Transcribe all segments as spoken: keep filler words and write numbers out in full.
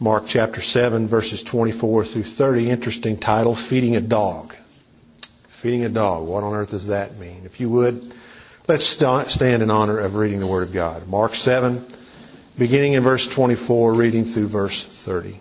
Mark chapter seven, verses twenty-four through thirty. Interesting title, Feeding a Dog. Feeding a dog. What on earth does that mean? If you would, let's st- stand in honor of reading the Word of God. Mark seven, beginning in verse twenty-four, reading through verse thirty.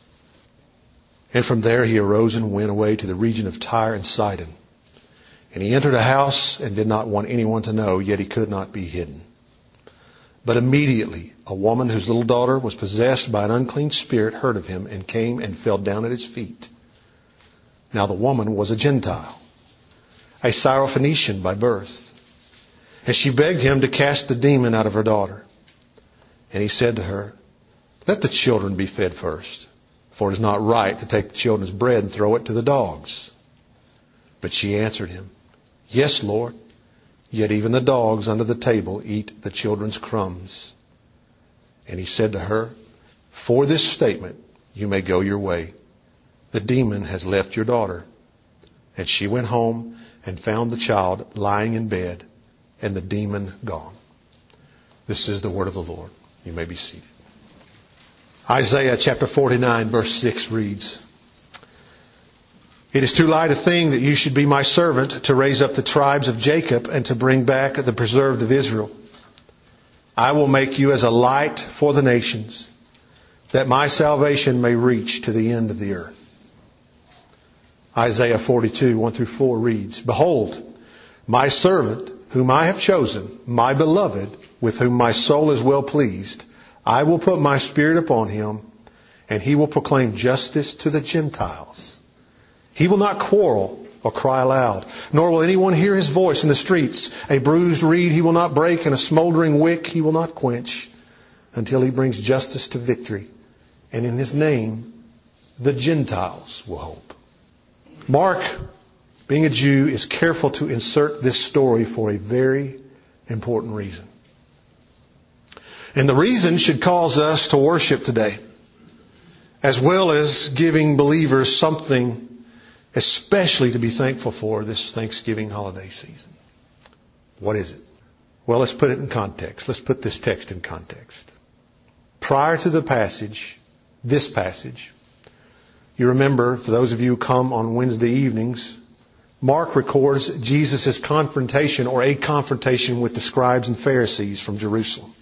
And from there he arose and went away to the region of Tyre and Sidon. And he entered a house and did not want anyone to know, yet he could not be hidden. But immediately a woman whose little daughter was possessed by an unclean spirit heard of him and came and fell down at his feet. Now the woman was a Gentile, a Syrophoenician by birth. And she begged him to cast the demon out of her daughter. And he said to her, "Let the children be fed first, for it is not right to take the children's bread and throw it to the dogs." But she answered him, "Yes, Lord. Yet even the dogs under the table eat the children's crumbs." And he said to her, "For this statement you may go your way. The demon has left your daughter." And she went home and found the child lying in bed and the demon gone. This is the word of the Lord. You may be seated. Isaiah chapter forty-nine verse six reads, "It is too light a thing that you should be my servant to raise up the tribes of Jacob and to bring back the preserved of Israel. I will make you as a light for the nations, that my salvation may reach to the end of the earth." Isaiah forty-two, one through four reads, "Behold, my servant whom I have chosen, my beloved, with whom my soul is well pleased. I will put my spirit upon him, and he will proclaim justice to the Gentiles. He will not quarrel or cry aloud, nor will anyone hear his voice in the streets. A bruised reed he will not break, and a smoldering wick he will not quench, until he brings justice to victory. And in his name, the Gentiles will hope." Mark, being a Jew, is careful to insert this story for a very important reason. And the reason should cause us to worship today, as well as giving believers something especially to be thankful for this Thanksgiving holiday season. What is it? Well, let's put it in context. Let's put this text in context. Prior to the passage, this passage, you remember, for those of you who come on Wednesday evenings, Mark records Jesus' confrontation or a confrontation with the scribes and Pharisees from Jerusalem.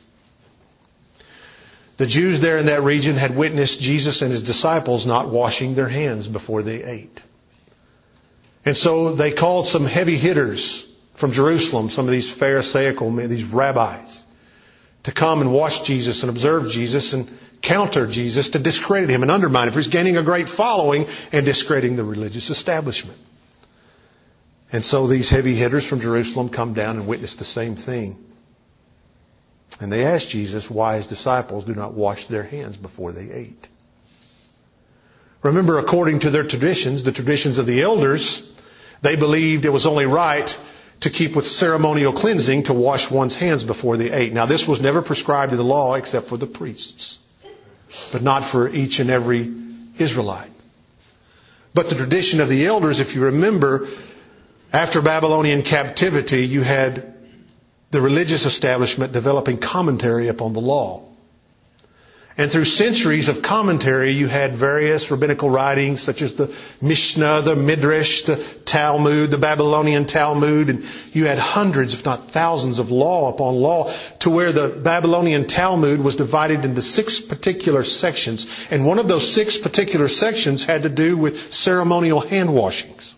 The Jews there in that region had witnessed Jesus and his disciples not washing their hands before they ate. And so they called some heavy hitters from Jerusalem, some of these Pharisaical, these rabbis, to come and watch Jesus and observe Jesus and counter Jesus, to discredit him and undermine him. For he's gaining a great following and discrediting the religious establishment. And so these heavy hitters from Jerusalem come down and witness the same thing. And they ask Jesus why his disciples do not wash their hands before they ate. Remember, according to their traditions, the traditions of the elders, they believed it was only right to keep with ceremonial cleansing to wash one's hands before they ate. Now, this was never prescribed in the law except for the priests, but not for each and every Israelite. But the tradition of the elders, if you remember, after Babylonian captivity, you had the religious establishment developing commentary upon the law. And through centuries of commentary, you had various rabbinical writings such as the Mishnah, the Midrash, the Talmud, the Babylonian Talmud. And you had hundreds, if not thousands, of law upon law, to where the Babylonian Talmud was divided into six particular sections. And one of those six particular sections had to do with ceremonial hand washings.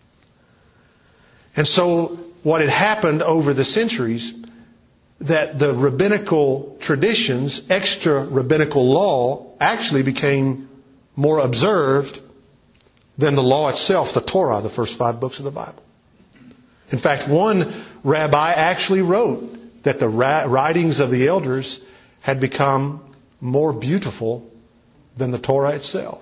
And so what had happened over the centuries, that the rabbinical traditions, extra rabbinical law, actually became more observed than the law itself, the Torah, the first five books of the Bible. In fact, one rabbi actually wrote that the writings of the elders had become more beautiful than the Torah itself.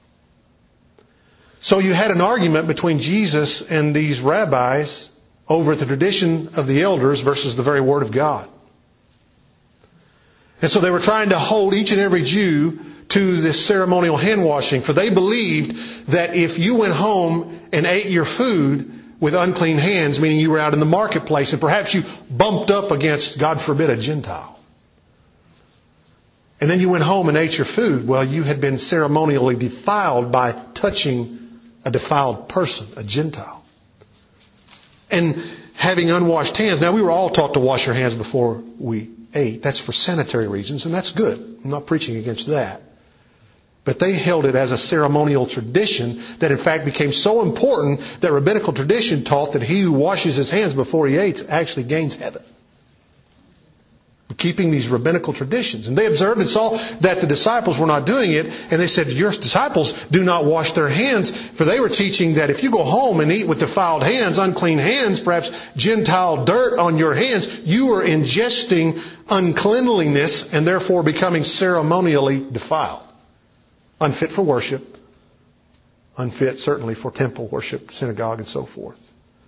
So you had an argument between Jesus and these rabbis over the tradition of the elders versus the very Word of God. And so they were trying to hold each and every Jew to this ceremonial hand washing, for they believed that if you went home and ate your food with unclean hands, meaning you were out in the marketplace and perhaps you bumped up against, God forbid, a Gentile, and then you went home and ate your food, well, you had been ceremonially defiled by touching a defiled person, a Gentile. And having unwashed hands. Now, we were all taught to wash our hands before we ate. That's for sanitary reasons, and that's good. I'm not preaching against that. But they held it as a ceremonial tradition that in fact became so important that rabbinical tradition taught that he who washes his hands before he eats actually gains heaven. Keeping these rabbinical traditions. And they observed and saw that the disciples were not doing it, and they said, your disciples do not wash their hands, for they were teaching that if you go home and eat with defiled hands, unclean hands, perhaps Gentile dirt on your hands, you are ingesting uncleanliness and therefore becoming ceremonially defiled. Unfit for worship, unfit certainly for temple worship, synagogue, and so forth.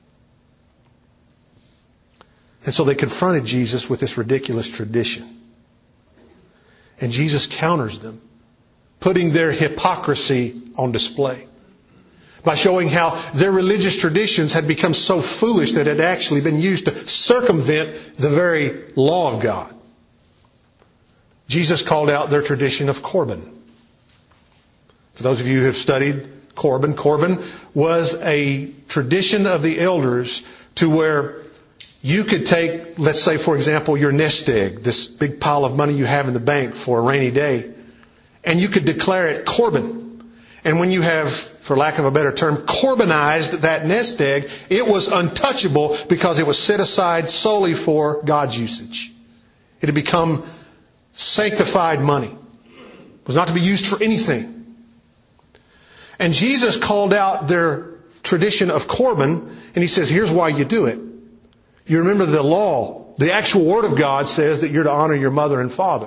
And so they confronted Jesus with this ridiculous tradition. And Jesus counters them, putting their hypocrisy on display by showing how their religious traditions had become so foolish that it had actually been used to circumvent the very law of God. Jesus called out their tradition of Corban. For those of you who have studied Corban, Corban was a tradition of the elders to where you could take, let's say, for example, your nest egg, this big pile of money you have in the bank for a rainy day, and you could declare it Corban. And when you have, for lack of a better term, Corbanized that nest egg, it was untouchable because it was set aside solely for God's usage. It had become sanctified money. It was not to be used for anything. And Jesus called out their tradition of Corban, and He says, here's why you do it. You remember the law, the actual Word of God says that you're to honor your mother and father.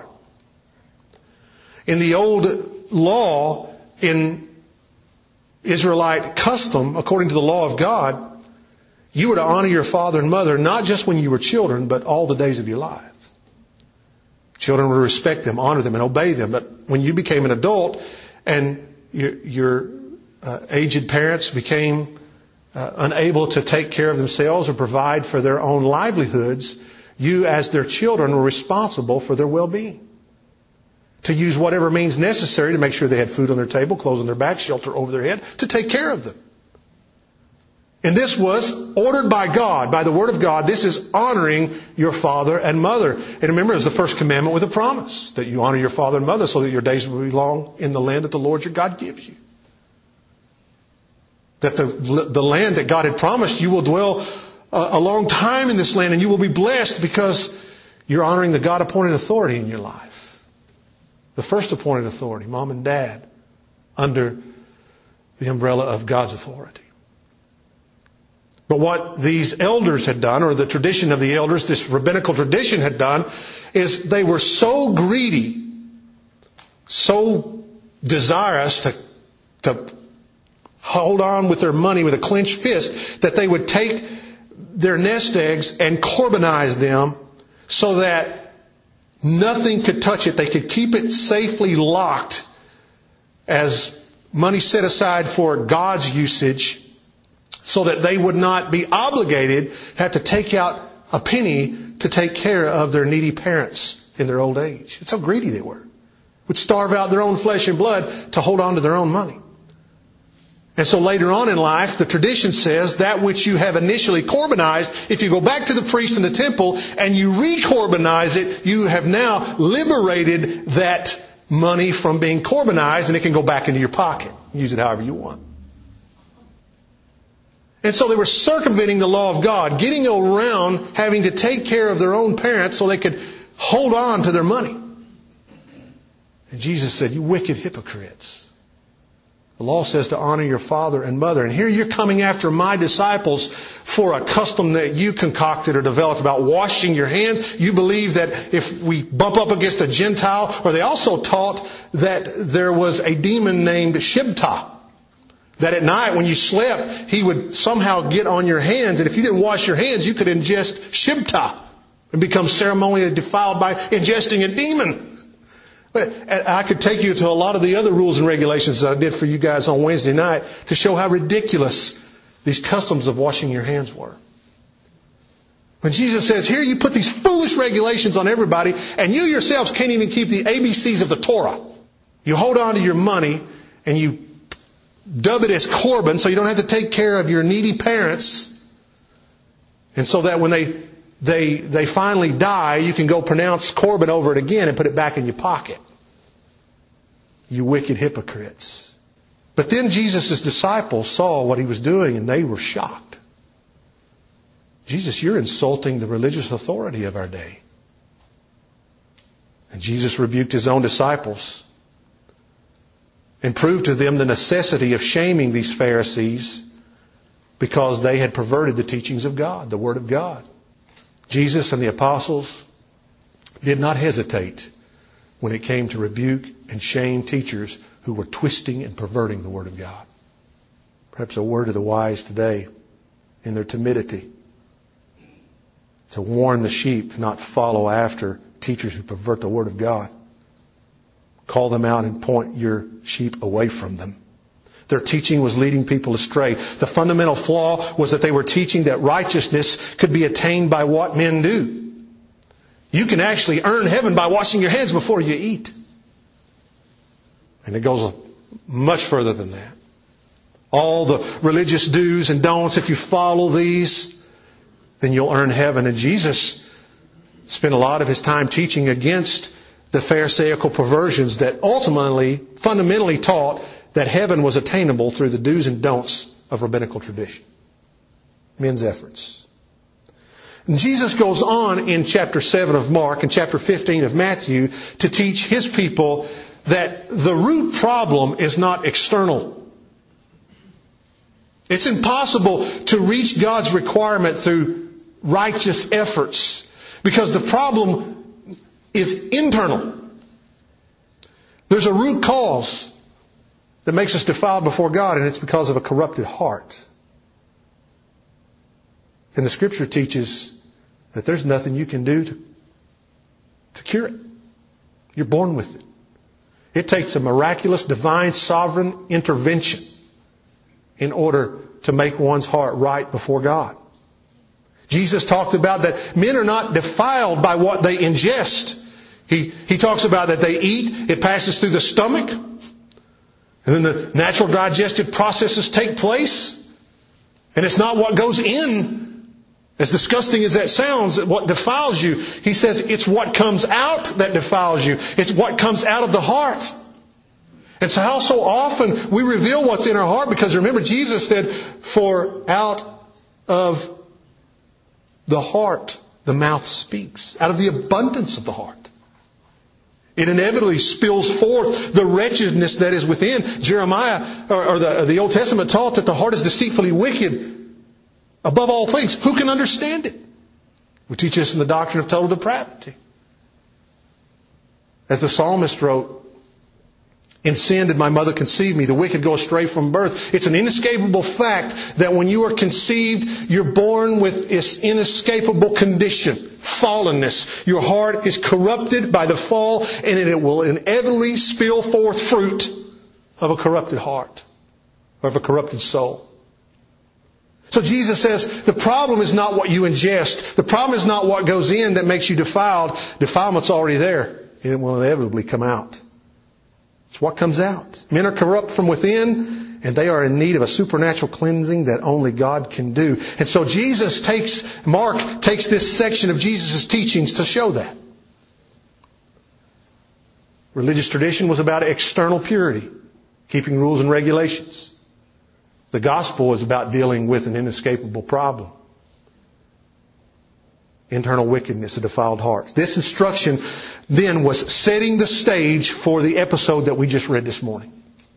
In the old law, in Israelite custom, according to the law of God, you were to honor your father and mother not just when you were children, but all the days of your life. Children would respect them, honor them, and obey them. But when you became an adult and your, your uh, aged parents became Uh, unable to take care of themselves or provide for their own livelihoods, you as their children were responsible for their well-being. To use whatever means necessary to make sure they had food on their table, clothes on their back, shelter over their head, to take care of them. And this was ordered by God, by the Word of God. This is honoring your father and mother. And remember, it was the first commandment with a promise that you honor your father and mother so that your days will be long in the land that the Lord your God gives you. That the, the land that God had promised you will dwell a, a long time in this land and you will be blessed because you're honoring the God-appointed authority in your life. The first appointed authority, mom and dad, under the umbrella of God's authority. But what these elders had done, or the tradition of the elders, this rabbinical tradition had done, is they were so greedy, so desirous to, to hold on with their money with a clenched fist, that they would take their nest eggs and Corbanize them so that nothing could touch it. They could keep it safely locked as money set aside for God's usage so that they would not be obligated to have to take out a penny to take care of their needy parents in their old age. It's how greedy they were. Would starve out their own flesh and blood to hold on to their own money. And so later on in life, the tradition says that which you have initially Corbanized, if you go back to the priest in the temple and you re-Corbanize it, you have now liberated that money from being Corbanized and it can go back into your pocket. Use it however you want. And so they were circumventing the law of God, getting around having to take care of their own parents so they could hold on to their money. And Jesus said, you wicked hypocrites. The law says to honor your father and mother. And here you're coming after my disciples for a custom that you concocted or developed about washing your hands. You believe that if we bump up against a Gentile, or they also taught that there was a demon named Shibta. That at night when you slept, he would somehow get on your hands. And if you didn't wash your hands, you could ingest Shibta and become ceremonially defiled by ingesting a demon. I could take you to a lot of the other rules and regulations that I did for you guys on Wednesday night to show how ridiculous these customs of washing your hands were. When Jesus says, here you put these foolish regulations on everybody, and you yourselves can't even keep the A B Cs of the Torah. You hold on to your money, and you dub it as Corban, so you don't have to take care of your needy parents. And so that when they, they, they finally die, you can go pronounce Corban over it again and put it back in your pocket. You wicked hypocrites. But then Jesus' disciples saw what he was doing, and they were shocked. Jesus, you're insulting the religious authority of our day. And Jesus rebuked his own disciples and proved to them the necessity of shaming these Pharisees because they had perverted the teachings of God, the Word of God. Jesus and the apostles did not hesitate when it came to rebuke and shame teachers who were twisting and perverting the Word of God. Perhaps a word to the wise today in their timidity, to warn the sheep not follow after teachers who pervert the Word of God. Call them out and point your sheep away from them. Their teaching was leading people astray. The fundamental flaw was that they were teaching that righteousness could be attained by what men do. You can actually earn heaven by washing your hands before you eat. And it goes much further than that. All the religious do's and don'ts, if you follow these, then you'll earn heaven. And Jesus spent a lot of his time teaching against the Pharisaical perversions that ultimately, fundamentally taught that heaven was attainable through the do's and don'ts of rabbinical tradition. Men's efforts. And Jesus goes on in chapter seven of Mark and chapter fifteen of Matthew to teach his people that the root problem is not external. It's impossible to reach God's requirement through righteous efforts because the problem is internal. There's a root cause that makes us defiled before God, and it's because of a corrupted heart. And the Scripture teaches that there's nothing you can do to, to cure it. You're born with it. It takes a miraculous, divine, sovereign intervention in order to make one's heart right before God. Jesus talked about that men are not defiled by what they ingest. He, he talks about that they eat, it passes through the stomach, and then the natural digestive processes take place. And it's not what goes in, as disgusting as that sounds, what defiles you. He says it's what comes out that defiles you. It's what comes out of the heart. And so how so often we reveal what's in our heart, because remember Jesus said, for out of the heart the mouth speaks. Out of the abundance of the heart. It inevitably spills forth the wretchedness that is within. Jeremiah, or, or the, the Old Testament taught that the heart is deceitfully wicked above all things. Who can understand it? We teach this in the doctrine of total depravity. As the psalmist wrote, in sin did my mother conceive me. The wicked go astray from birth. It's an inescapable fact that when you are conceived, you're born with this inescapable condition, fallenness. Your heart is corrupted by the fall, and it will inevitably spill forth fruit of a corrupted heart or of a corrupted soul. So Jesus says the problem is not what you ingest. The problem is not what goes in that makes you defiled. Defilement's already there, and it will inevitably come out. It's what comes out. Men are corrupt from within, and they are in need of a supernatural cleansing that only God can do. And so Jesus takes, Mark takes this section of Jesus' teachings to show that. Religious tradition was about external purity, keeping rules and regulations. The gospel is about dealing with an inescapable problem. Internal wickedness, a defiled heart. This instruction then was setting the stage for the episode that we just read this morning.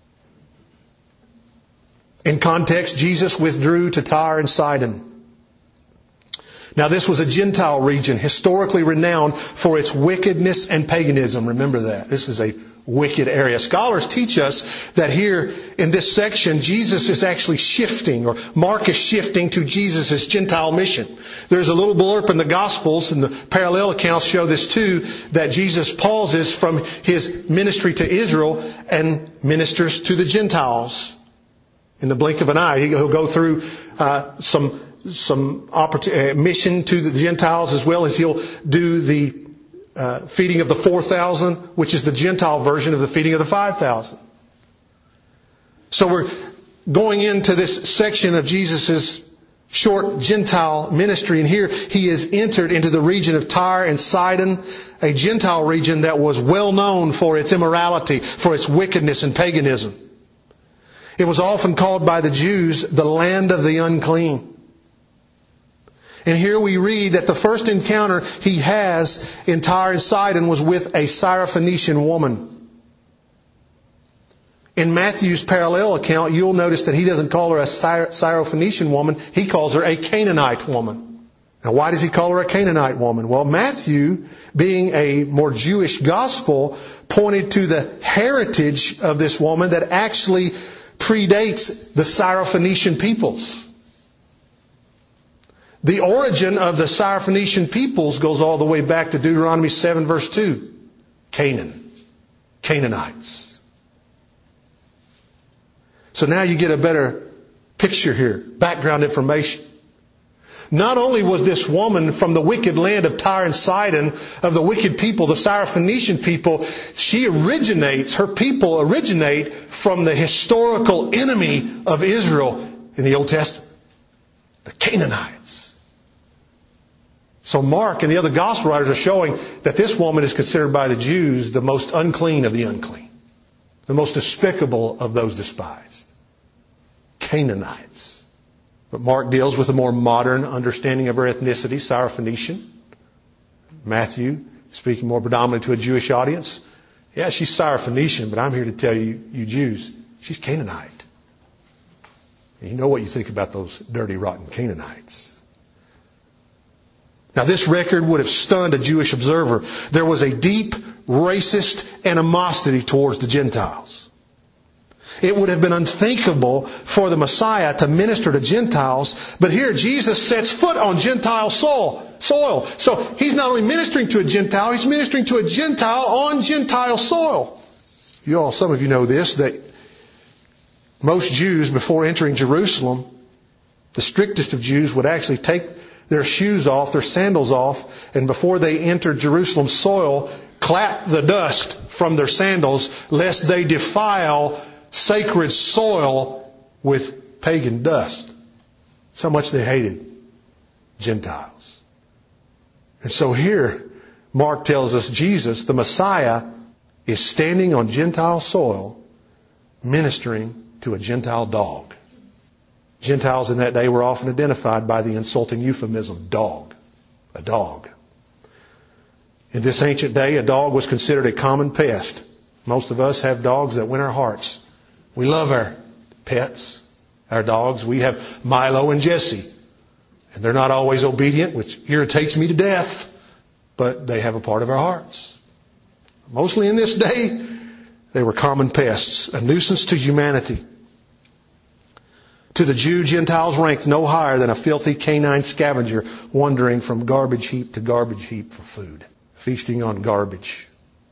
In context, Jesus withdrew to Tyre and Sidon. Now this was a Gentile region, historically renowned for its wickedness and paganism. Remember that. This is a wicked area. Scholars teach us that here in this section, Jesus is actually shifting, or Mark is shifting to Jesus' Gentile mission. There's a little blurb in the Gospels, and the parallel accounts show this too, that Jesus pauses from his ministry to Israel and ministers to the Gentiles. In the blink of an eye, he'll go through uh, some some opportunity, uh, mission to the Gentiles, as well as he'll do the uh, feeding of the four thousand, which is the Gentile version of the feeding of the five thousand. So we're going into this section of Jesus' short Gentile ministry, and here he is entered into the region of Tyre and Sidon, a Gentile region that was well known for its immorality, for its wickedness and paganism. It was often called by the Jews the land of the unclean. And here we read that the first encounter he has in Tyre and Sidon was with a Syrophoenician woman. In Matthew's parallel account, you'll notice that he doesn't call her a Syrophoenician woman. He calls her a Canaanite woman. Now, why does he call her a Canaanite woman? Well, Matthew, being a more Jewish gospel, pointed to the heritage of this woman that actually predates the Syrophoenician peoples. The origin of the Syrophoenician peoples goes all the way back to Deuteronomy seven verse two. Canaan. Canaanites. So now you get a better picture here. Background information. Not only was this woman from the wicked land of Tyre and Sidon, of the wicked people, the Syrophoenician people, she originates, her people originate from the historical enemy of Israel in the Old Testament. The Canaanites. So Mark and the other gospel writers are showing that this woman is considered by the Jews the most unclean of the unclean. The most despicable of those despised. Canaanites. But Mark deals with a more modern understanding of her ethnicity, Syrophoenician. Matthew, speaking more predominantly to a Jewish audience. Yeah, she's Syrophoenician, but I'm here to tell you, you Jews, she's Canaanite. And you know what you think about those dirty, rotten Canaanites. Now, this record would have stunned a Jewish observer. There was a deep, racist animosity towards the Gentiles. It would have been unthinkable for the Messiah to minister to Gentiles, but here Jesus sets foot on Gentile soil. soil. So He's not only ministering to a Gentile, He's ministering to a Gentile on Gentile soil. You all, some of you know this, that most Jews, before entering Jerusalem, the strictest of Jews would actually take their shoes off, their sandals off, and before they entered Jerusalem's soil, clap the dust from their sandals, lest they defile sacred soil with pagan dust. That's how much they hated Gentiles. And so here, Mark tells us Jesus, the Messiah, is standing on Gentile soil, ministering to a Gentile dog. Gentiles in that day were often identified by the insulting euphemism, dog. A dog. In this ancient day, a dog was considered a common pest. Most of us have dogs that win our hearts. We love our pets, our dogs. We have Milo and Jesse. And they're not always obedient, which irritates me to death. But they have a part of our hearts. Mostly in this day, they were common pests, a nuisance to humanity. To the Jew, Gentiles ranked no higher than a filthy canine scavenger wandering from garbage heap to garbage heap for food, feasting on garbage.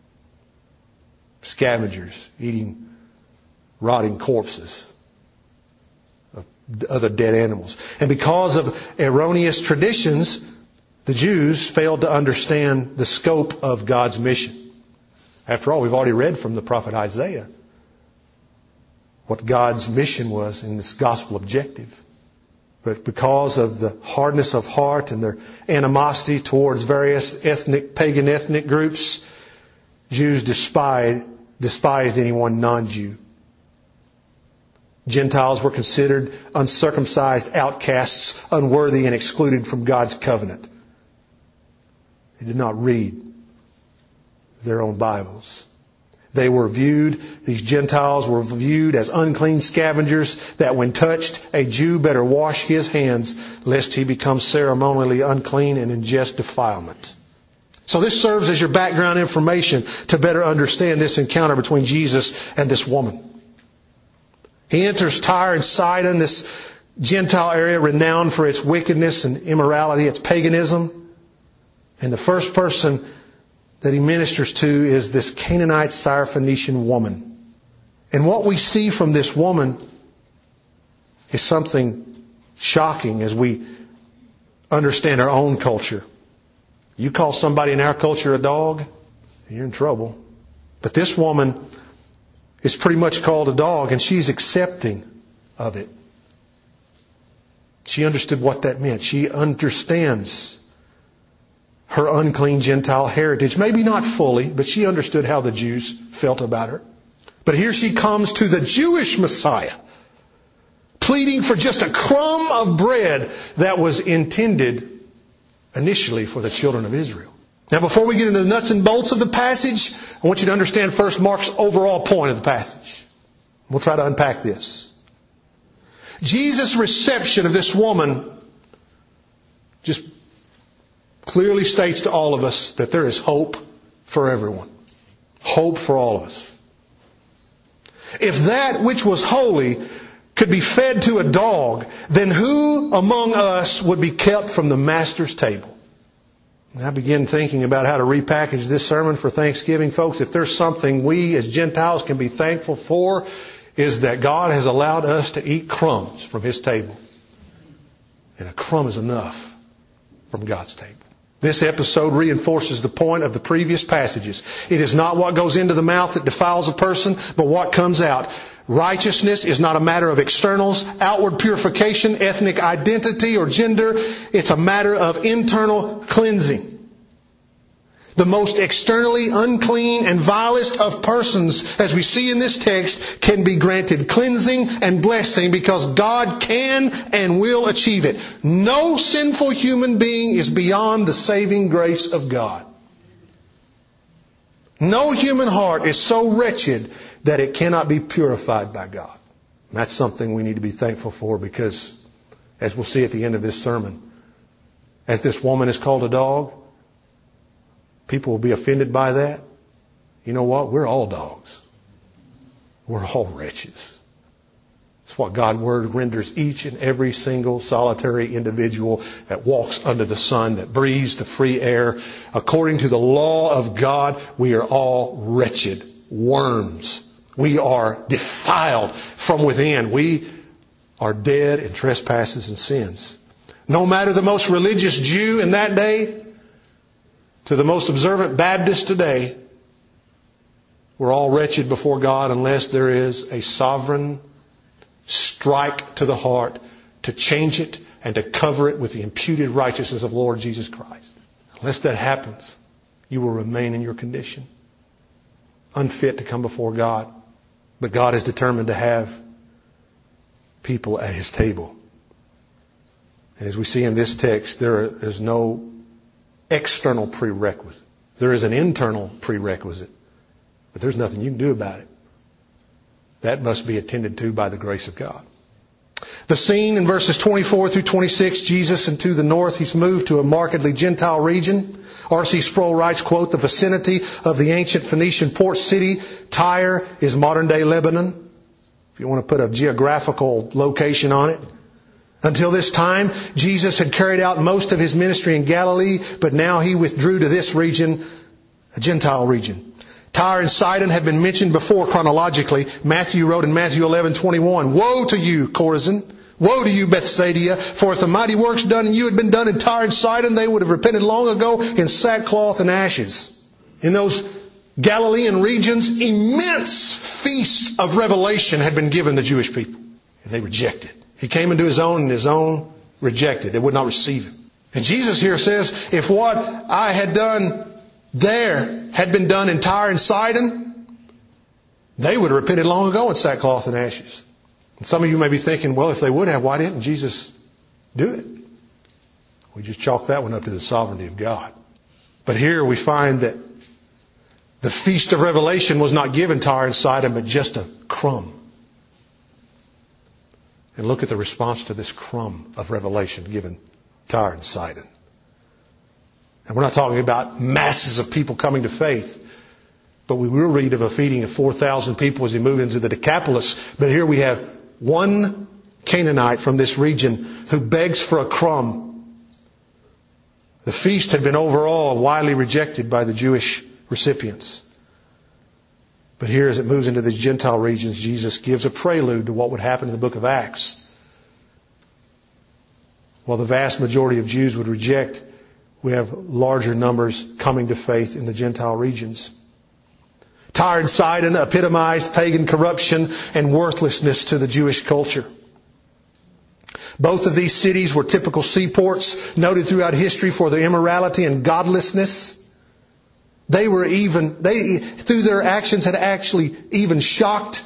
Scavengers eating rotting corpses of other dead animals. And because of erroneous traditions, the Jews failed to understand the scope of God's mission. After all, we've already read from the prophet Isaiah what God's mission was in this gospel objective. But because of the hardness of heart and their animosity towards various ethnic, pagan ethnic groups, Jews despised, despised anyone non-Jew. Gentiles were considered uncircumcised outcasts, unworthy and excluded from God's covenant. They did not read their own Bibles. They were viewed, these Gentiles were viewed as unclean scavengers that when touched, a Jew better wash his hands lest he become ceremonially unclean and ingest defilement. So this serves as your background information to better understand this encounter between Jesus and this woman. He enters Tyre and Sidon, this Gentile area renowned for its wickedness and immorality, its paganism. And the first person that he ministers to is this Canaanite Syrophoenician woman. And what we see from this woman is something shocking as we understand our own culture. You call somebody in our culture a dog, you're in trouble. But this woman is pretty much called a dog, and she's accepting of it. She understood what that meant. She understands her unclean Gentile heritage. Maybe not fully, but she understood how the Jews felt about her. But here she comes to the Jewish Messiah, pleading for just a crumb of bread that was intended initially for the children of Israel. Now, before we get into the nuts and bolts of the passage, I want you to understand first Mark's overall point of the passage. We'll try to unpack this. Jesus' reception of this woman just clearly states to all of us that there is hope for everyone. Hope for all of us. If that which was holy could be fed to a dog, then who among us would be kept from the Master's table? And I began thinking about how to repackage this sermon for Thanksgiving. Folks, if there's something we as Gentiles can be thankful for, is that God has allowed us to eat crumbs from His table. And a crumb is enough from God's table. This episode reinforces the point of the previous passages. It is not what goes into the mouth that defiles a person, but what comes out. Righteousness is not a matter of externals, outward purification, ethnic identity, or gender. It's a matter of internal cleansing. The most externally unclean and vilest of persons, as we see in this text, can be granted cleansing and blessing because God can and will achieve it. No sinful human being is beyond the saving grace of God. No human heart is so wretched that it cannot be purified by God. And that's something we need to be thankful for because, as we'll see at the end of this sermon, as this woman is called a dog, people will be offended by that. You know what? We're all dogs. We're all wretches. It's what God's Word renders each and every single solitary individual that walks under the sun, that breathes the free air. According to the law of God, we are all wretched worms. We are defiled from within. We are dead in trespasses and sins. No matter the most religious Jew in that day, to the most observant Baptist today, we're all wretched before God unless there is a sovereign strike to the heart to change it and to cover it with the imputed righteousness of Lord Jesus Christ. Unless that happens, you will remain in your condition, unfit to come before God. But God is determined to have people at His table. And as we see in this text, there is no external prerequisite. There is an internal prerequisite, but there's nothing you can do about it. That must be attended to by the grace of God. The scene in verses twenty-four through twenty-six, Jesus and to the north, He's moved to a markedly Gentile region. R C Sproul writes, quote, the vicinity of the ancient Phoenician port city, Tyre, is modern day Lebanon. If you want to put a geographical location on it. Until this time, Jesus had carried out most of His ministry in Galilee, but now He withdrew to this region, a Gentile region. Tyre and Sidon had been mentioned before chronologically. Matthew wrote in Matthew eleven twenty-one, woe to you, Chorazin! Woe to you, Bethsaida! For if the mighty works done in you had been done in Tyre and Sidon, they would have repented long ago in sackcloth and ashes. In those Galilean regions, immense feasts of revelation had been given the Jewish people. And they rejected. He came into His own and His own rejected. They would not receive Him. And Jesus here says, if what I had done there had been done in Tyre and Sidon, they would have repented long ago in sackcloth and ashes. And some of you may be thinking, well, if they would have, why didn't Jesus do it? We just chalk that one up to the sovereignty of God. But here we find that the feast of revelation was not given Tyre and Sidon, but just a crumb. And look at the response to this crumb of revelation given Tyre and Sidon. And we're not talking about masses of people coming to faith, but we will read of a feeding of four thousand people as He moved into the Decapolis. But here we have one Canaanite from this region who begs for a crumb. The feast had been overall widely rejected by the Jewish recipients. But here, as it moves into these Gentile regions, Jesus gives a prelude to what would happen in the book of Acts. while the vast majority of Jews would reject, we have larger numbers coming to faith in the Gentile regions. Tyre and Sidon epitomized pagan corruption and worthlessness to the Jewish culture. Both of these cities were typical seaports, noted throughout history for their immorality and godlessness. They were even, they, through their actions, had actually even shocked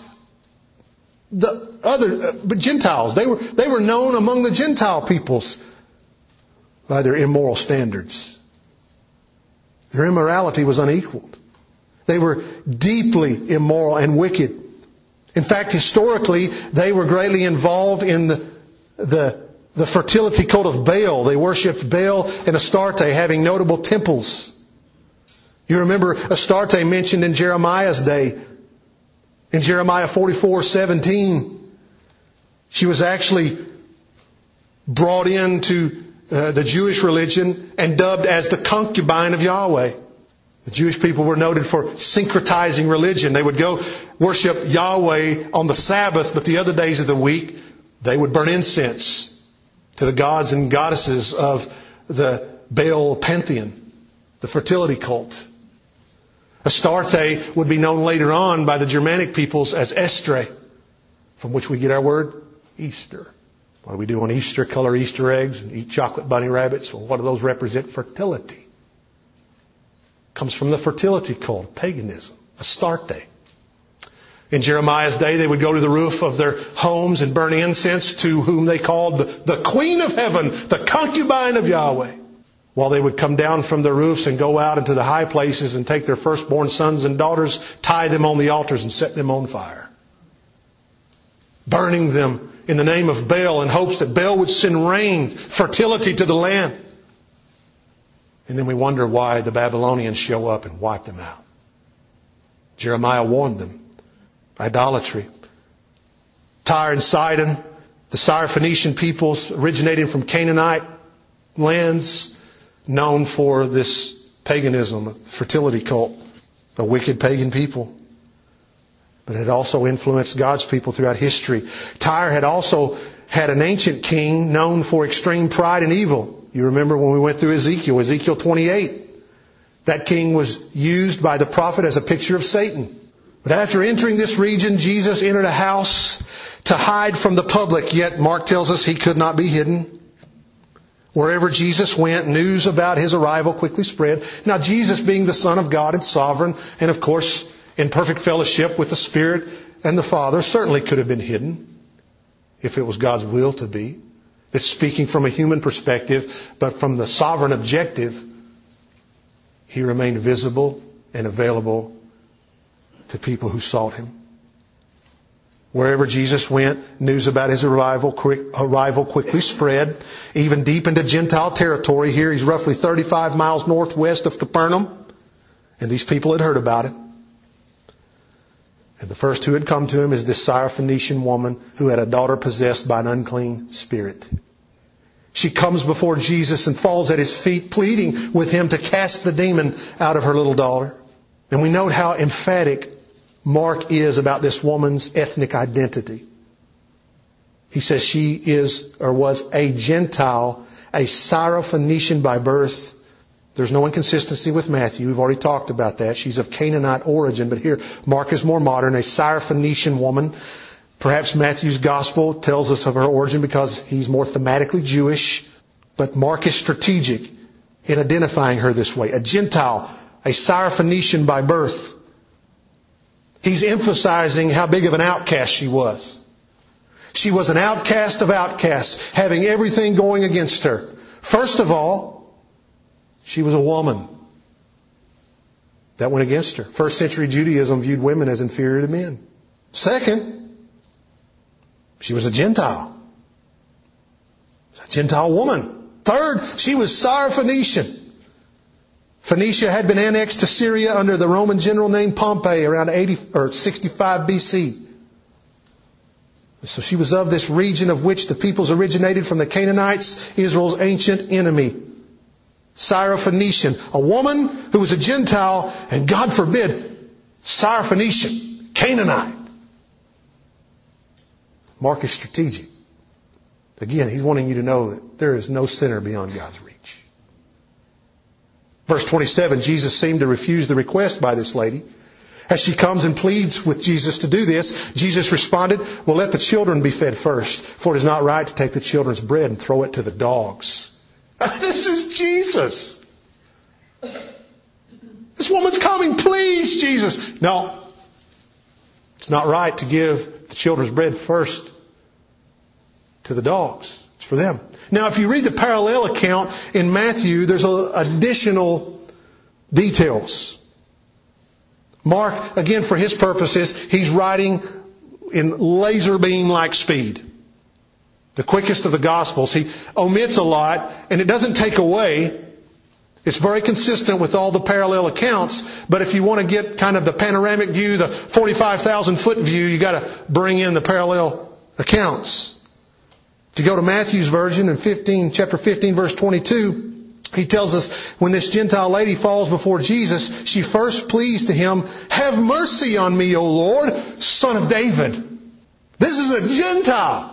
the other, uh, but Gentiles. They were, they were known among the Gentile peoples by their immoral standards. Their immorality was unequaled. They were deeply immoral and wicked. In fact, historically, they were greatly involved in the, the, the fertility cult of Baal. They worshipped Baal and Astarte, having notable temples. You remember Astarte mentioned in Jeremiah's day. In Jeremiah forty-four seventeen, she was actually brought into uh, the Jewish religion and dubbed as the concubine of Yahweh. The Jewish people were noted for syncretizing religion. They would go worship Yahweh on the Sabbath, but the other days of the week, they would burn incense to the gods and goddesses of the Baal pantheon, the fertility cult. Astarte would be known later on by the Germanic peoples as Estre, from which we get our word Easter. What do we do on Easter? Color Easter eggs and eat chocolate bunny rabbits. Well, what do those represent? Fertility. Comes from the fertility cult, paganism, Astarte. In Jeremiah's day, they would go to the roof of their homes and burn incense to whom they called the, the Queen of Heaven, the concubine of Yahweh. While they would come down from their roofs and go out into the high places and take their firstborn sons and daughters, tie them on the altars and set them on fire. Burning them in the name of Baal in hopes that Baal would send rain, fertility to the land. And then we wonder why the Babylonians show up and wipe them out. Jeremiah warned them. Idolatry. Tyre and Sidon, the Syrophoenician peoples originating from Canaanite lands, known for this paganism, fertility cult, a wicked pagan people. But it also influenced God's people throughout history. Tyre had also had an ancient king known for extreme pride and evil. You remember when we went through Ezekiel, Ezekiel twenty-eight. That king was used by the prophet as a picture of Satan. But after entering this region, Jesus entered a house to hide from the public, yet Mark tells us he could not be hidden. Wherever Jesus went, news about his arrival quickly spread. Now, Jesus being the Son of God and sovereign, and of course, in perfect fellowship with the Spirit and the Father, certainly could have been hidden if it was God's will to be. It's speaking from a human perspective, but from the sovereign objective, he remained visible and available to people who sought him. Wherever Jesus went, news about his arrival, quick, arrival quickly spread, even deep into Gentile territory. Here he's roughly thirty-five miles northwest of Capernaum, and these people had heard about him. And the first who had come to him is this Syrophoenician woman who had a daughter possessed by an unclean spirit. She comes before Jesus and falls at his feet, pleading with him to cast the demon out of her little daughter. And we note how emphatic Mark is about this woman's ethnic identity. He says she is or was a Gentile, a Syrophoenician by birth. There's no inconsistency with Matthew. We've already talked about that. She's of Canaanite origin, but here Mark is more modern, a Syrophoenician woman. Perhaps Matthew's gospel tells us of her origin because he's more thematically Jewish, but Mark is strategic in identifying her this way. A Gentile, a Syrophoenician by birth. He's emphasizing how big of an outcast she was. She was an outcast of outcasts, having everything going against her. First of all, she was a woman. That went against her. First century Judaism viewed women as inferior to men. Second, she was a Gentile. A Gentile woman. Third, she was Syrophoenician. Phoenicia had been annexed to Syria under the Roman general named Pompey around eighty or sixty-five B C. So she was of this region of which the peoples originated from the Canaanites, Israel's ancient enemy. Syrophoenician, a woman who was a Gentile, and God forbid, Syrophoenician, Canaanite. Mark is strategic. Again, He's wanting you to know that there is no sinner beyond God's reach. Verse twenty-seven, Jesus seemed to refuse the request by this lady. As she comes and pleads with Jesus to do this, Jesus responded, well, let the children be fed first, for it is not right to take the children's bread and throw it to the dogs. This is Jesus. This woman's coming, please, Jesus. No, it's not right to give the children's bread first to the dogs. It's for them. Now, if you read the parallel account in Matthew, there's a, additional details. Mark, again, for his purposes, he's writing in laser beam-like speed. The quickest of the Gospels. He omits a lot, and it doesn't take away. It's very consistent with all the parallel accounts, but if you want to get kind of the panoramic view, the forty-five thousand foot view, you got to bring in the parallel accounts. If you go to Matthew's version in fifteen, chapter fifteen, verse twenty-two, he tells us when this Gentile lady falls before Jesus, she first pleads to Him, have mercy on me, O Lord, Son of David. This is a Gentile.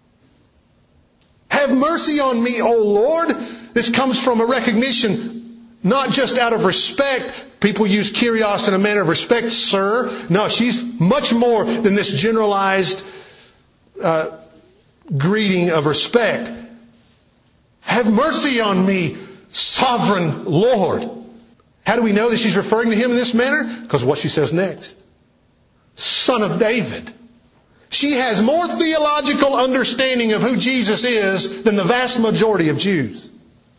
Have mercy on me, O Lord. This comes from a recognition, not just out of respect. People use kyrios in a manner of respect, sir. No, she's much more than this generalized uh, greeting of respect. Have mercy on me, sovereign Lord. How do we know that she's referring to Him in this manner? Because of what she says next. Son of David. She has more theological understanding of who Jesus is than the vast majority of Jews.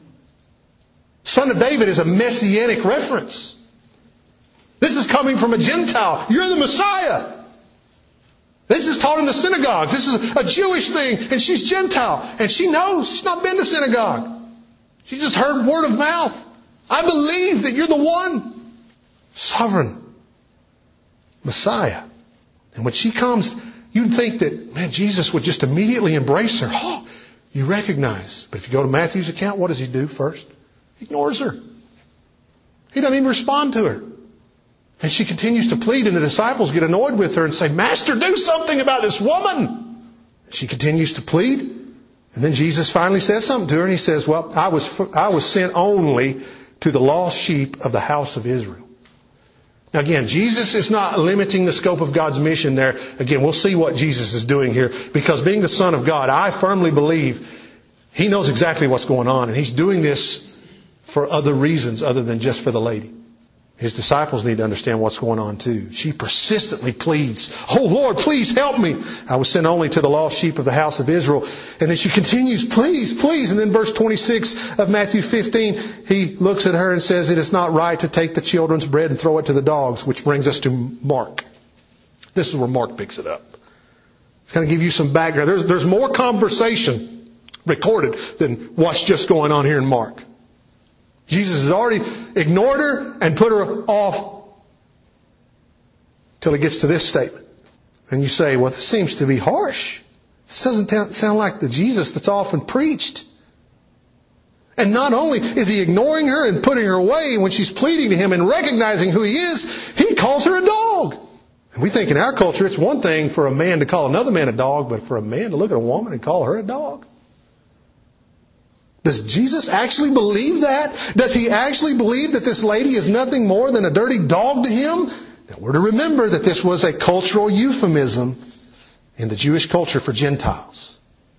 Son of David is a messianic reference. This is coming from a Gentile. You're the Messiah. This is taught in the synagogues. This is a Jewish thing, and she's Gentile. And she knows. She's not been to synagogue. She just heard word of mouth. I believe that you're the one. Sovereign Messiah. And when she comes, you'd think that, man, Jesus would just immediately embrace her. Oh, you recognize. But if you go to Matthew's account, what does He do first? He ignores her. He doesn't even respond to her. And she continues to plead, and the disciples get annoyed with her and say, Master, do something about this woman. She continues to plead. And then Jesus finally says something to her, and He says, well, I was, I was sent only to the lost sheep of the house of Israel. Now again, Jesus is not limiting the scope of God's mission there. Again, we'll see what Jesus is doing here. Because being the Son of God, I firmly believe He knows exactly what's going on. And He's doing this for other reasons other than just for the lady. His disciples need to understand what's going on too. She persistently pleads, oh Lord, please help me. I was sent only to the lost sheep of the house of Israel. And then she continues, please, please. And then verse twenty-six of Matthew fifteen, He looks at her and says, it is not right to take the children's bread and throw it to the dogs, which brings us to Mark. This is where Mark picks it up. It's going to give you some background. There's, there's more conversation recorded than what's just going on here in Mark. Jesus has already ignored her and put her off till He gets to this statement. And you say, well, this seems to be harsh. This doesn't sound like the Jesus that's often preached. And not only is He ignoring her and putting her away when she's pleading to Him and recognizing who He is, He calls her a dog. And we think in our culture it's one thing for a man to call another man a dog, but for a man to look at a woman and call her a dog. Does Jesus actually believe that? Does He actually believe that this lady is nothing more than a dirty dog to Him? Now we're to remember that this was a cultural euphemism in the Jewish culture for Gentiles.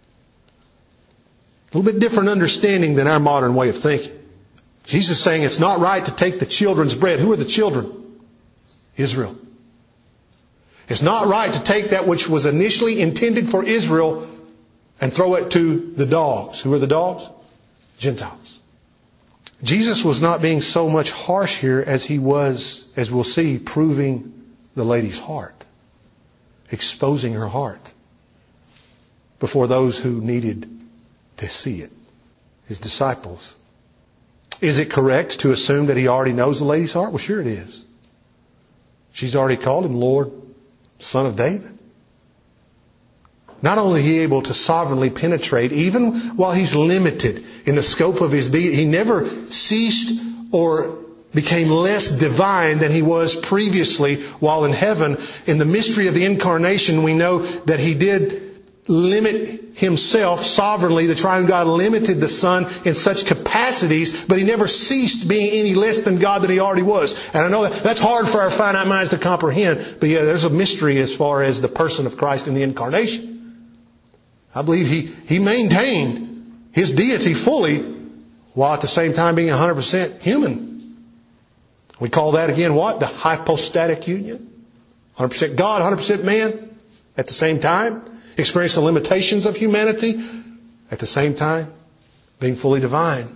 A little bit different understanding than our modern way of thinking. Jesus is saying it's not right to take the children's bread. Who are the children? Israel. It's not right to take that which was initially intended for Israel and throw it to the dogs. Who are the dogs? Gentiles. Jesus was not being so much harsh here as He was, as we'll see, proving the lady's heart. Exposing her heart before those who needed to see it. His disciples. Is it correct to assume that He already knows the lady's heart? Well, sure it is. She's already called Him Lord, Son of David. Not only is He able to sovereignly penetrate, even while He's limited in the scope of His deed, He never ceased or became less divine than He was previously while in heaven. In the mystery of the incarnation, we know that He did limit himself sovereignly. The triune God limited the Son in such capacities, but he never ceased being any less than God than he already was. And I know that that's hard for our finite minds to comprehend, but yeah, there's a mystery as far as the person of Christ in the incarnation. I believe he, he maintained his deity fully while at the same time being one hundred percent human. We call that again what? The hypostatic union. one hundred percent God, one hundred percent man at the same time. Experience the limitations of humanity at the same time being fully divine.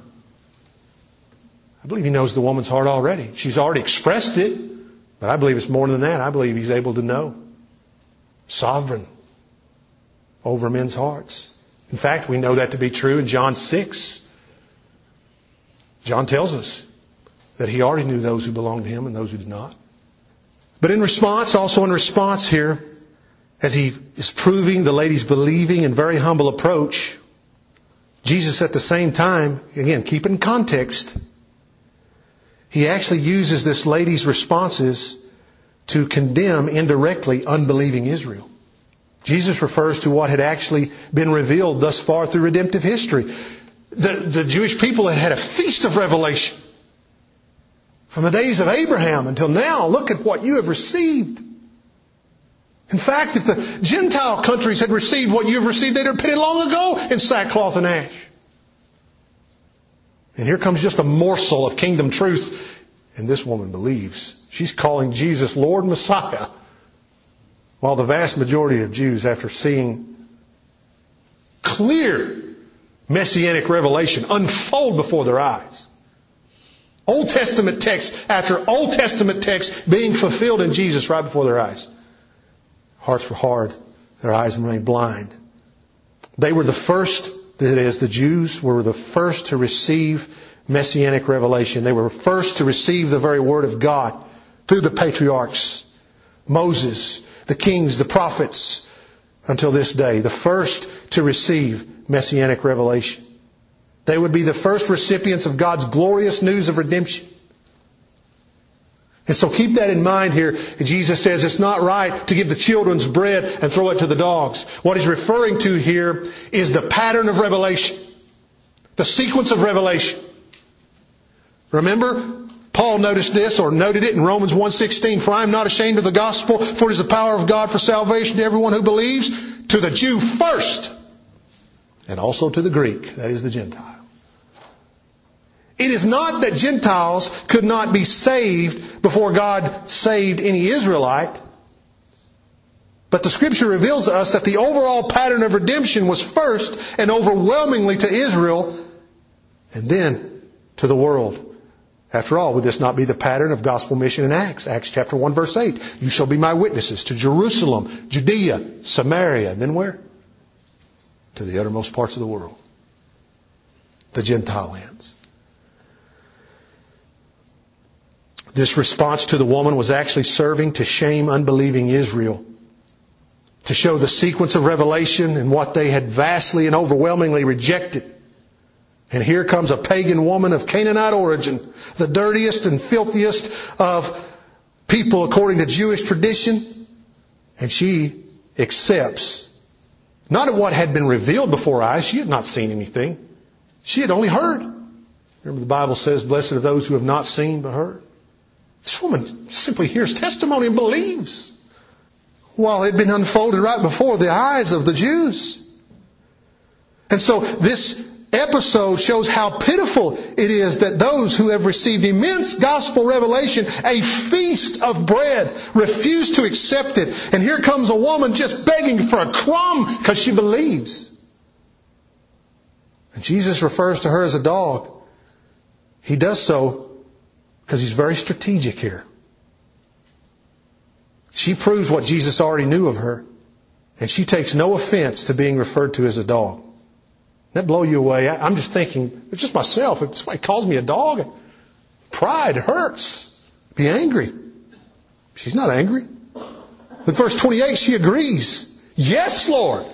I believe he knows the woman's heart already. She's already expressed it, but I believe it's more than that. I believe he's able to know. Sovereign over men's hearts. In fact, we know that to be true in John six. John tells us that he already knew those who belonged to him and those who did not. But in response, also in response here, as he is proving the lady's believing and very humble approach, Jesus at the same time, again, keep in context, he actually uses this lady's responses to condemn indirectly unbelieving Israel. Jesus refers to what had actually been revealed thus far through redemptive history. The, the Jewish people had had a feast of revelation. From the days of Abraham until now, look at what you have received. In fact, if the Gentile countries had received what you have received, they'd have repented long ago in sackcloth and ash. And here comes just a morsel of kingdom truth. And this woman believes. She's calling Jesus Lord Messiah. While the vast majority of Jews, after seeing clear messianic revelation unfold before their eyes, Old Testament text after Old Testament text being fulfilled in Jesus right before their eyes, hearts were hard. Their eyes remained blind. They were the first, that is, the Jews were the first to receive messianic revelation. They were first to receive the very Word of God through the patriarchs, Moses, the kings, the prophets, until this day. The first to receive messianic revelation. They would be the first recipients of God's glorious news of redemption. And so keep that in mind here. Jesus says it's not right to give the children's bread and throw it to the dogs. What he's referring to here is the pattern of revelation. The sequence of revelation. Remember, Paul noticed this, or noted it in Romans one sixteen. For I am not ashamed of the gospel, for it is the power of God for salvation to everyone who believes, to the Jew first, and also to the Greek, that is the Gentile. It is not that Gentiles could not be saved before God saved any Israelite. But the Scripture reveals to us that the overall pattern of redemption was first and overwhelmingly to Israel and then to the world. After all, would this not be the pattern of gospel mission in Acts? Acts chapter one verse eight. You shall be my witnesses to Jerusalem, Judea, Samaria, and then where? To the uttermost parts of the world. The Gentile lands. This response to the woman was actually serving to shame unbelieving Israel. To show the sequence of revelation and what they had vastly and overwhelmingly rejected. And here comes a pagan woman of Canaanite origin, the dirtiest and filthiest of people according to Jewish tradition. And she accepts not of what had been revealed before her eyes. She had not seen anything. She had only heard. Remember the Bible says, blessed are those who have not seen but heard. This woman simply hears testimony and believes. While it had been unfolded right before the eyes of the Jews. And so this episode shows how pitiful it is that those who have received immense gospel revelation, a feast of bread, refuse to accept it. And here comes a woman just begging for a crumb because she believes. And Jesus refers to her as a dog. He does so because he's very strategic here. She proves what Jesus already knew of her. And she takes no offense to being referred to as a dog. That blow you away? I'm just thinking, it's just myself. If somebody calls me a dog, pride hurts. Be angry. She's not angry. In verse twenty-eight, she agrees. Yes, Lord.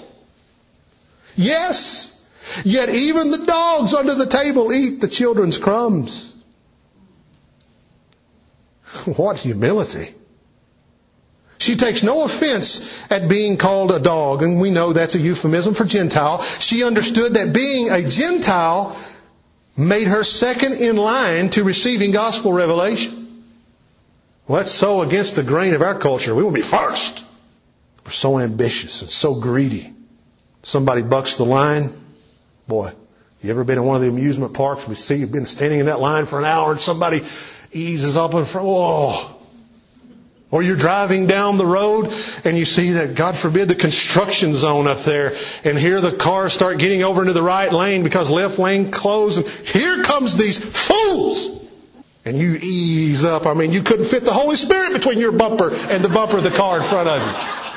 Yes. Yet even the dogs under the table eat the children's crumbs. What humility. She takes no offense at being called a dog, and we know that's a euphemism for Gentile. She understood that being a Gentile made her second in line to receiving gospel revelation. Well, that's so against the grain of our culture. We want to be first. We're so ambitious and so greedy. Somebody bucks the line. Boy, you ever been in one of the amusement parks? We see you've been standing in that line for an hour and somebody eases up in front. Whoa. Or you're driving down the road and you see that, God forbid, the construction zone up there, and here the cars start getting over into the right lane because left lane closed, and here comes these fools. And you ease up. I mean, you couldn't fit the Holy Spirit between your bumper and the bumper of the car in front of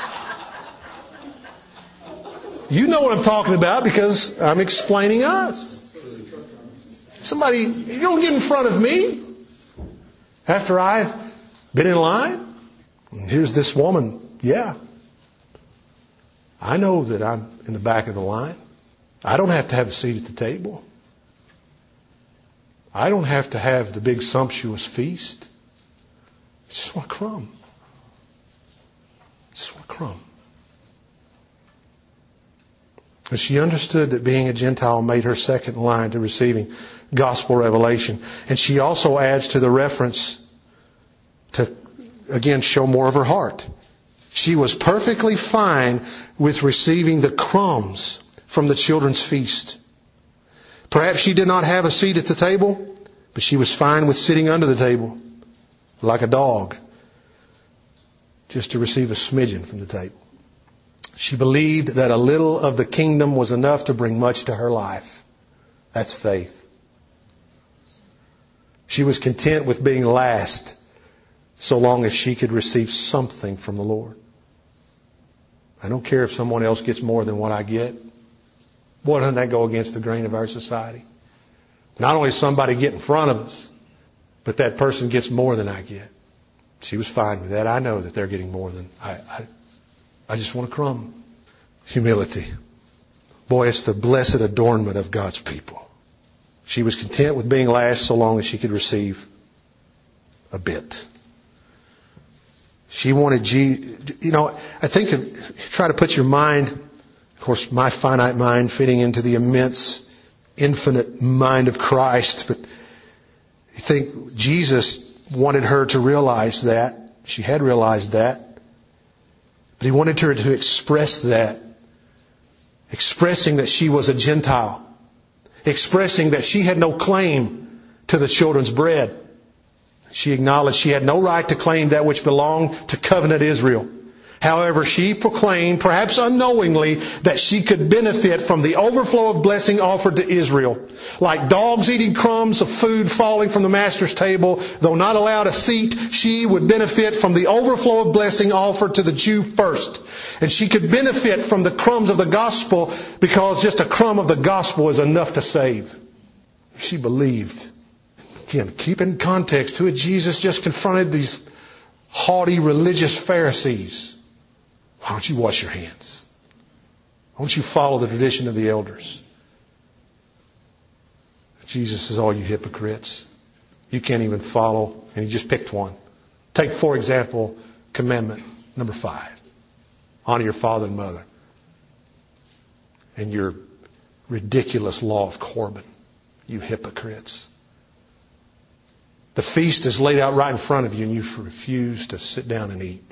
you. You know what I'm talking about because I'm explaining us. Somebody, you don't get in front of me after I've been in line. And here's this woman. Yeah. I know that I'm in the back of the line. I don't have to have a seat at the table. I don't have to have the big sumptuous feast. I just want a crumb. I just want a crumb. But she understood that being a Gentile made her second in line to receiving gospel revelation. And she also adds to the reference to, again, show more of her heart. She was perfectly fine with receiving the crumbs from the children's feast. Perhaps she did not have a seat at the table, but she was fine with sitting under the table like a dog just to receive a smidgen from the table. She believed that a little of the kingdom was enough to bring much to her life. That's faith. She was content with being last so long as she could receive something from the Lord. I don't care if someone else gets more than what I get. Boy, doesn't that go against the grain of our society? Not only does somebody get in front of us, but that person gets more than I get. She was fine with that. I know that they're getting more than I, I, I just want a crumb. Humility. Boy, it's the blessed adornment of God's people. She was content with being last so long as she could receive a bit. She wanted, G, you know, I think if, try to put your mind, of course, my finite mind fitting into the immense, infinite mind of Christ, but you think Jesus wanted her to realize that. She had realized that. But He wanted her to express that. Expressing that she was a Gentile. Expressing that she had no claim to the children's bread. She acknowledged she had no right to claim that which belonged to covenant Israel. However, she proclaimed, perhaps unknowingly, that she could benefit from the overflow of blessing offered to Israel. Like dogs eating crumbs of food falling from the master's table, though not allowed a seat, she would benefit from the overflow of blessing offered to the Jew first. And she could benefit from the crumbs of the gospel because just a crumb of the gospel is enough to save. She believed. Again, keep in context who had Jesus just confronted these haughty religious Pharisees. Why don't you wash your hands? Why don't you follow the tradition of the elders? Jesus says, all you hypocrites. You can't even follow. And He just picked one. Take, for example, commandment number five. Honor your father and mother. And your ridiculous law of Corban. You hypocrites. The feast is laid out right in front of you and you refuse to sit down and eat.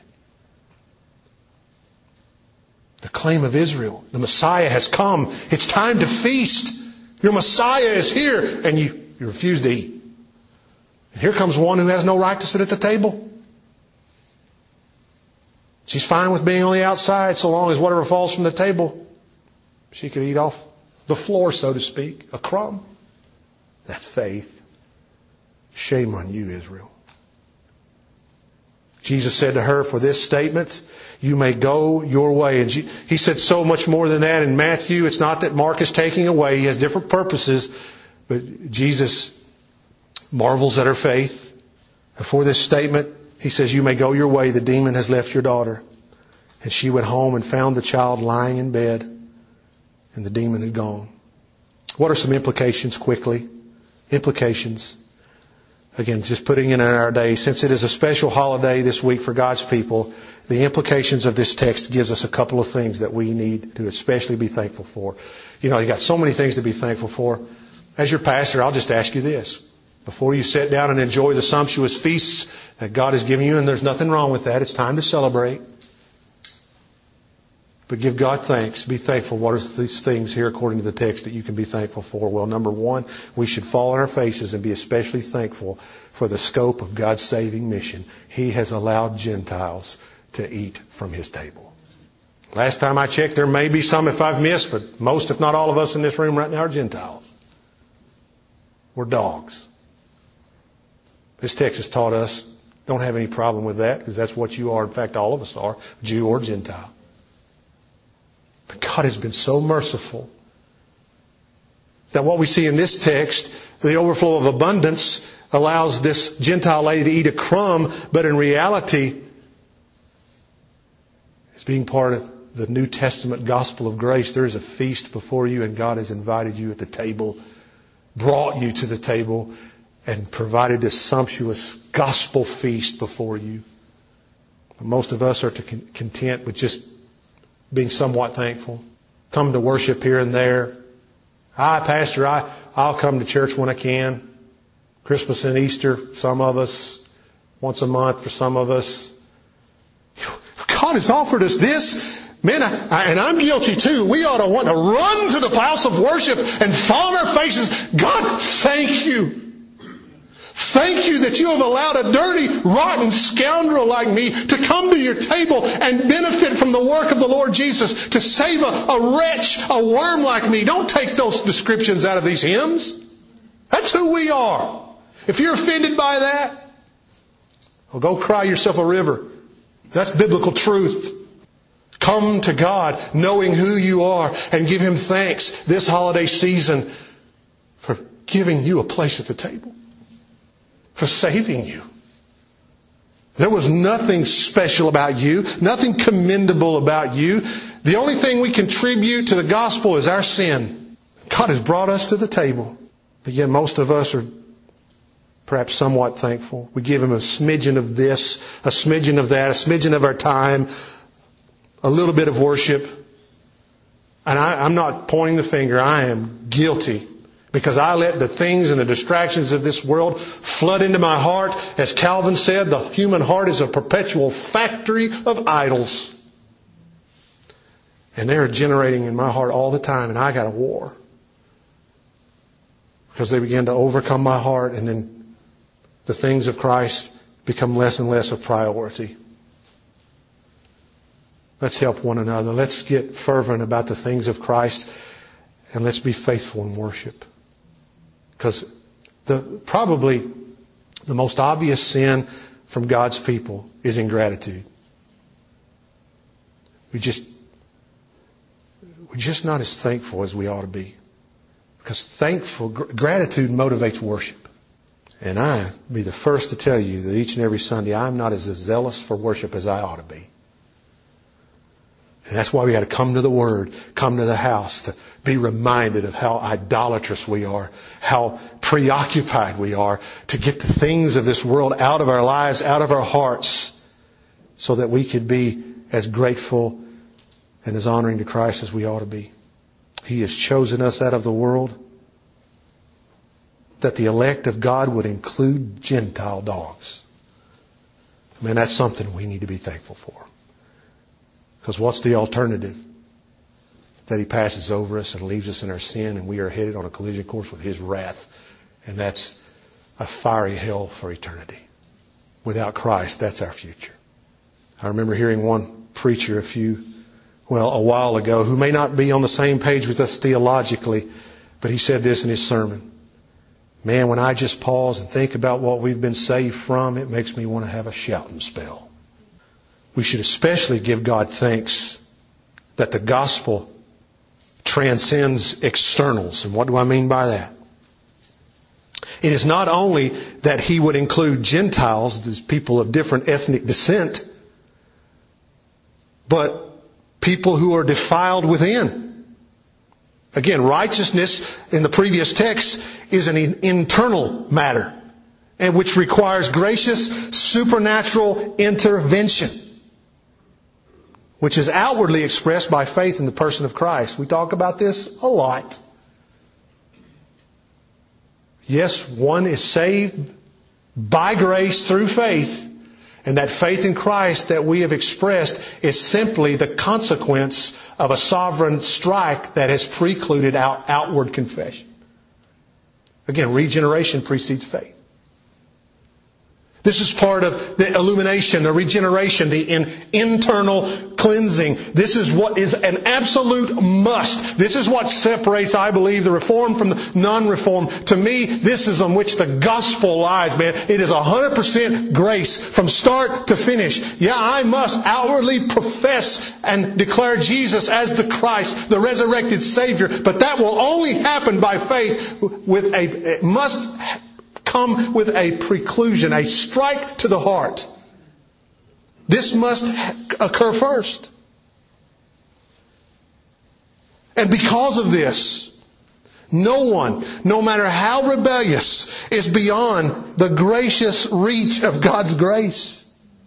The claim of Israel. The Messiah has come. It's time to feast. Your Messiah is here. And you, you refuse to eat. And here comes one who has no right to sit at the table. She's fine with being on the outside so long as whatever falls from the table, she could eat off the floor, so to speak. A crumb. That's faith. Shame on you, Israel. Jesus said to her, for this statement, you may go your way. And He said so much more than that in Matthew. It's not that Mark is taking away. He has different purposes. But Jesus marvels at her faith. For this statement, He says, you may go your way. The demon has left your daughter. And she went home and found the child lying in bed. And the demon had gone. What are some implications quickly? Implications. Again, just putting it in our day, since it is a special holiday this week for God's people, the implications of this text gives us a couple of things that we need to especially be thankful for. You know, you got so many things to be thankful for. As your pastor, I'll just ask you this. Before you sit down and enjoy the sumptuous feasts that God has given you, and there's nothing wrong with that, it's time to celebrate. But give God thanks. Be thankful. What are these things here according to the text that you can be thankful for? Well, number one, we should fall on our faces and be especially thankful for the scope of God's saving mission. He has allowed Gentiles to eat from His table. Last time I checked, there may be some if I've missed, but most, if not all of us in this room right now are Gentiles. We're dogs. This text has taught us, don't have any problem with that, because that's what you are. In fact, all of us are, Jew or Gentile. But God has been so merciful that what we see in this text, the overflow of abundance, allows this Gentile lady to eat a crumb, but in reality, it's being part of the New Testament gospel of grace. There is a feast before you, and God has invited you at the table, brought you to the table, and provided this sumptuous gospel feast before you. Most of us are to con- content with just being somewhat thankful. Come to worship here and there. I, Pastor, I, I'll come to church when I can. Christmas and Easter, some of us. Once a month for some of us. God has offered us this. Man, I, I, and I'm guilty too. We ought to want to run to the house of worship and fall on our faces. God, thank you. Thank you that you have allowed a dirty, rotten scoundrel like me to come to your table and benefit from the work of the Lord Jesus, to save a, a wretch, a worm like me. Don't take those descriptions out of these hymns. That's who we are. If you're offended by that, well, go cry yourself a river. That's biblical truth. Come to God knowing who you are and give Him thanks this holiday season for giving you a place at the table, for saving you. There was nothing special about you, nothing commendable about you. The only thing we contribute to the gospel is our sin. God has brought us to the table. But yet most of us are perhaps somewhat thankful. We give Him a smidgen of this, a smidgen of that, a smidgen of our time, a little bit of worship. And I, I'm not pointing the finger. I am guilty. Because I let the things and the distractions of this world flood into my heart. As Calvin said, the human heart is a perpetual factory of idols. And they're generating in my heart all the time, and I got a war. Because they begin to overcome my heart, and then the things of Christ become less and less a priority. Let's help one another. Let's get fervent about the things of Christ, and let's be faithful in worship. Because the, probably the most obvious sin from God's people is ingratitude. We just, we're just not as thankful as we ought to be. Because thankful, gratitude motivates worship. And I be the first to tell you that each and every Sunday I'm not as zealous for worship as I ought to be. And that's why we got to come to the Word, come to the house, to be reminded of how idolatrous we are, how preoccupied we are, to get the things of this world out of our lives, out of our hearts, so that we could be as grateful and as honoring to Christ as we ought to be. He has chosen us out of the world, that the elect of God would include Gentile dogs. I mean, that's something we need to be thankful for. Because what's the alternative? That He passes over us and leaves us in our sin, and we are headed on a collision course with His wrath. And that's a fiery hell for eternity. Without Christ, that's our future. I remember hearing one preacher a few, well, a while ago, who may not be on the same page with us theologically, but he said this in his sermon. Man, when I just pause and think about what we've been saved from, it makes me want to have a shouting spell. We should especially give God thanks that the gospel transcends externals. And what do I mean by that? It is not only that He would include Gentiles, these people of different ethnic descent, but people who are defiled within. Again, righteousness in the previous text is an internal matter. and which requires gracious supernatural intervention, which is outwardly expressed by faith in the person of Christ. We talk about this a lot. Yes, one is saved by grace through faith, and that faith in Christ that we have expressed is simply the consequence of a sovereign strike that has precluded our outward confession. Again, regeneration precedes faith. This is part of the illumination, the regeneration, the in, internal cleansing. This is what is an absolute must. This is what separates, I believe, the Reformed from the non-Reformed. To me, this is on which the gospel lies, man. It is one hundred percent grace from start to finish. Yeah, I must outwardly profess and declare Jesus as the Christ, the resurrected Savior. But that will only happen by faith with a, it must come with a preclusion, a strike to the heart. This must occur first. And because of this, no one, no matter how rebellious, is beyond the gracious reach of God's grace.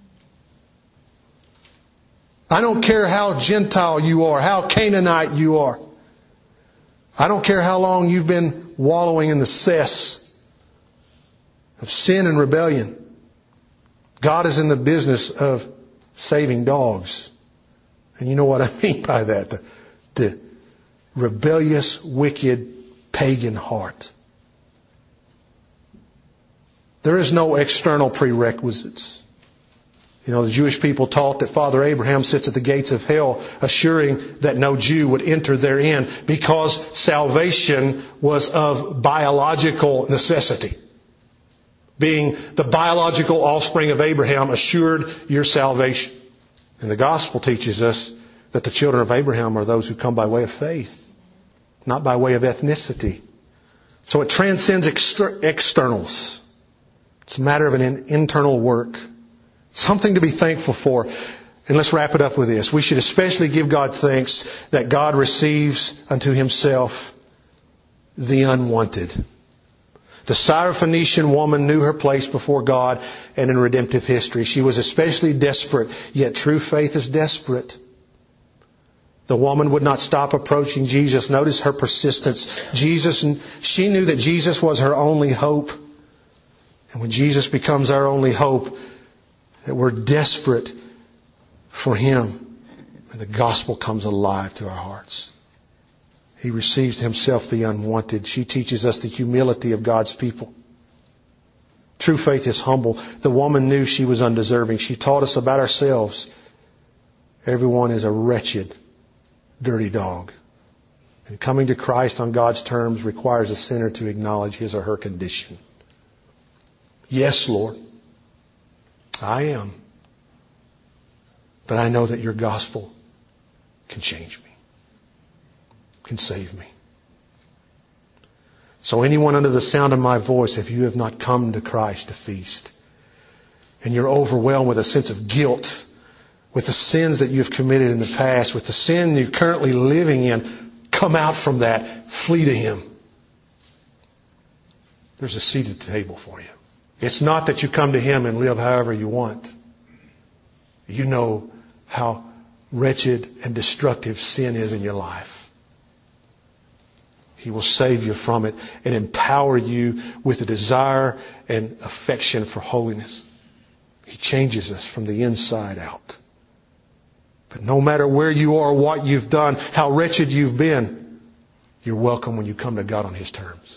I don't care how Gentile you are, how Canaanite you are. I don't care how long you've been wallowing in the cess of sin and rebellion. God is in the business of saving dogs. And you know what I mean by that. The, the rebellious, wicked, pagan heart. There is no external prerequisites. You know, the Jewish people taught that Father Abraham sits at the gates of hell, assuring that no Jew would enter therein because salvation was of biological necessity. Being the biological offspring of Abraham assured your salvation. And the gospel teaches us that the children of Abraham are those who come by way of faith, not by way of ethnicity. So it transcends exter- externals. It's a matter of an in- internal work. Something to be thankful for. And let's wrap it up with this. We should especially give God thanks that God receives unto Himself the unwanted. The Syrophoenician woman knew her place before God and in redemptive history. She was especially desperate, yet true faith is desperate. The woman would not stop approaching Jesus. Notice her persistence. Jesus, she knew that Jesus was her only hope. And when Jesus becomes our only hope, that we're desperate for Him, and the gospel comes alive to our hearts. He receives Himself the unwanted. She teaches us the humility of God's people. True faith is humble. The woman knew she was undeserving. She taught us about ourselves. Everyone is a wretched, dirty dog. And coming to Christ on God's terms requires a sinner to acknowledge his or her condition. Yes, Lord, I am. But I know that your gospel can change me, can save me. So anyone under the sound of my voice, if you have not come to Christ to feast, and you're overwhelmed with a sense of guilt, with the sins that you've committed in the past, with the sin you're currently living in, come out from that. Flee to Him. There's a seat at the table for you. It's not that you come to Him and live however you want. You know how wretched and destructive sin is in your life. He will save you from it and empower you with a desire and affection for holiness. He changes us from the inside out. But no matter where you are, what you've done, how wretched you've been, you're welcome when you come to God on His terms.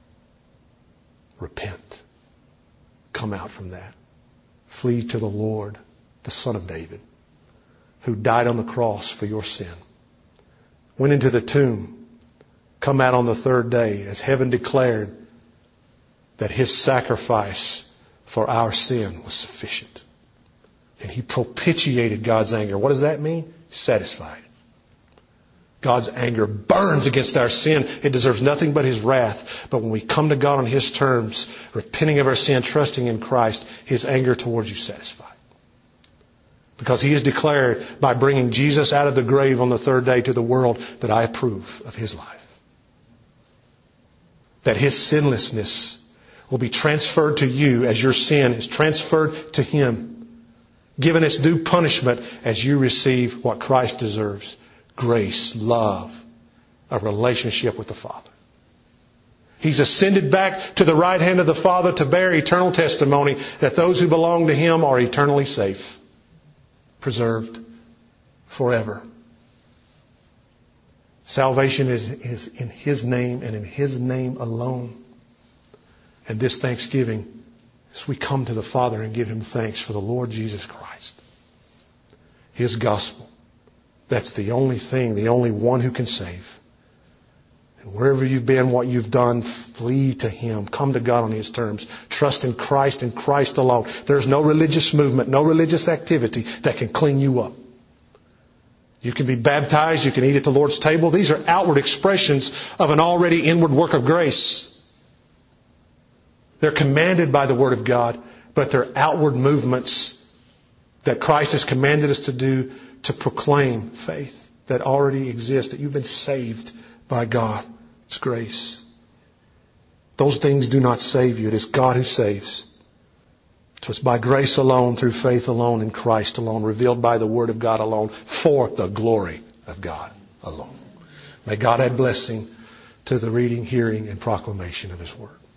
Repent. Come out from that. Flee to the Lord, the Son of David, who died on the cross for your sin. Went into the tomb. Come out on the third day as heaven declared that His sacrifice for our sin was sufficient. And He propitiated God's anger. What does that mean? Satisfied. God's anger burns against our sin. It deserves nothing but His wrath. But when we come to God on His terms, repenting of our sin, trusting in Christ, His anger towards you is satisfied. Because He has declared by bringing Jesus out of the grave on the third day to the world that I approve of His life. That His sinlessness will be transferred to you as your sin is transferred to Him, given its due punishment as you receive what Christ deserves: grace, love, a relationship with the Father. He's ascended back to the right hand of the Father to bear eternal testimony that those who belong to Him are eternally safe, preserved forever. Salvation is, is in His name and in His name alone. And this Thanksgiving, as we come to the Father and give Him thanks for the Lord Jesus Christ, His gospel, that's the only thing, the only one who can save. And wherever you've been, what you've done, flee to Him. Come to God on His terms. Trust in Christ and Christ alone. There's no religious movement, no religious activity that can clean you up. You can be baptized. You can eat at the Lord's table. These are outward expressions of an already inward work of grace. They're commanded by the Word of God, but they're outward movements that Christ has commanded us to do to proclaim faith that already exists, that you've been saved by God. It's grace. Those things do not save you. It is God who saves. So it's by grace alone, through faith alone, in Christ alone, revealed by the Word of God alone, for the glory of God alone. May God add blessing to the reading, hearing, and proclamation of His Word.